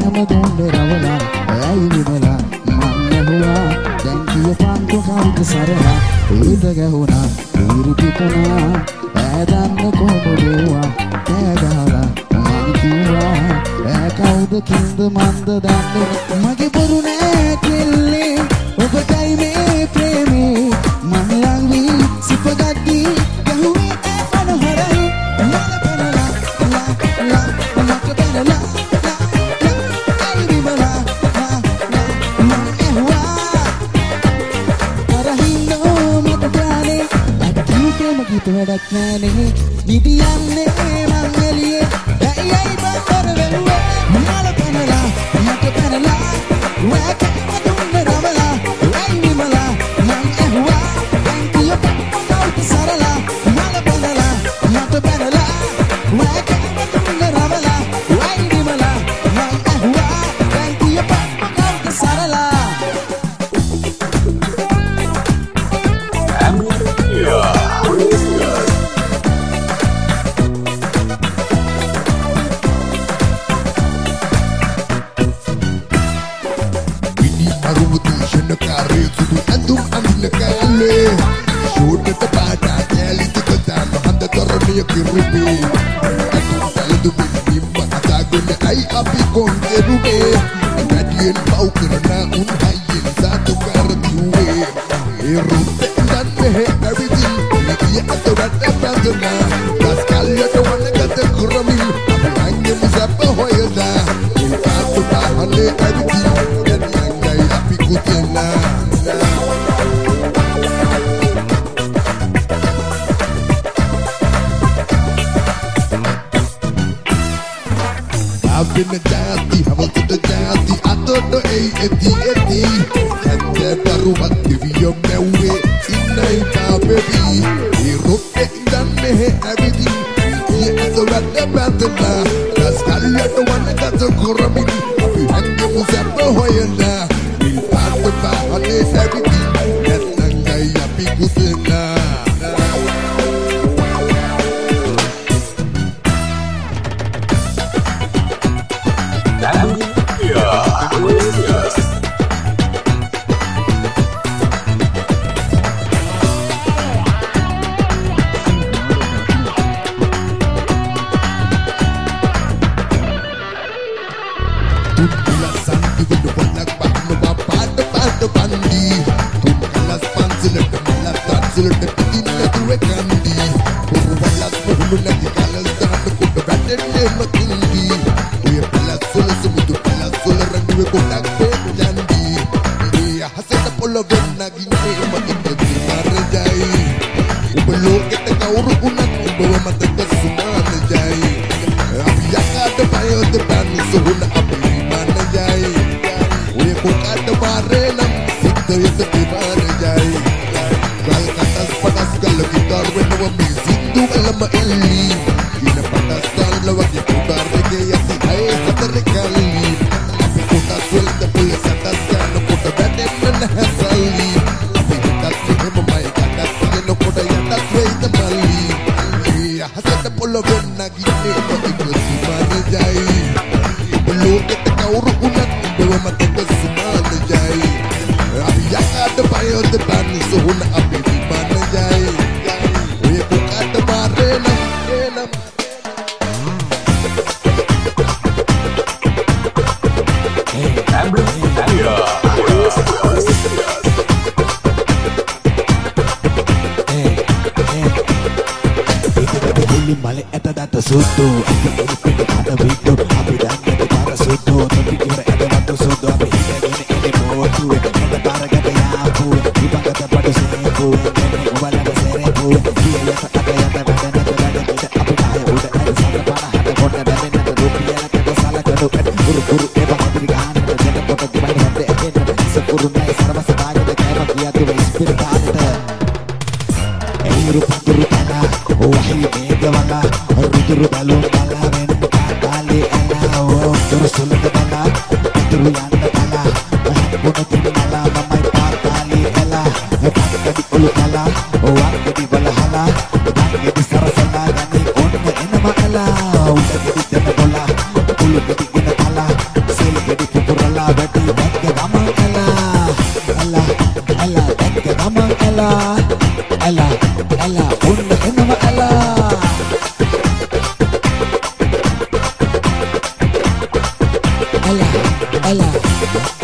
කෑම දුන්නේ රවලා ඇයි විමලා මං ඇහුවා දැන් කියපන්කෝ කවුද සරලා ඊට ගැහුණා ඊරි පිපුණා ඈදන්න කොහොමදේවා කෑ ගහලා මං කිව්වා ඈ කවුද කින්ද මන්ද දන්නේ මගේ බොරු නෑ කෙල්ලේ ඔබටයි මේ ප්‍රේමේ මං ලං වී සිපගද්දී ගැහුවේ අනහරයි මල පනලා ලා මට පනලා ඇයි විමලා මං ඇහුවා කරහින්නෝ මට ගානේ අද කිව්කේම ගීත වැඩක් නෑනේ නිදියන්නේ මං එළියේ ඇයි බං කර වෙනුවේ මල පනලා මට පනලා වැකම දුන්නේ රවලා ඇයි විමලා මං ඇහුවා දැන් කියපන් කවුද සරලා මල පනලා මට පනලා වැකම දුන්නේ රවලා ඇයි විමලා මං ඇහුවා දැන් කියපන් කවුද සරලා Ella, Ella, Ella, unna enama Ella. Ella, Ella.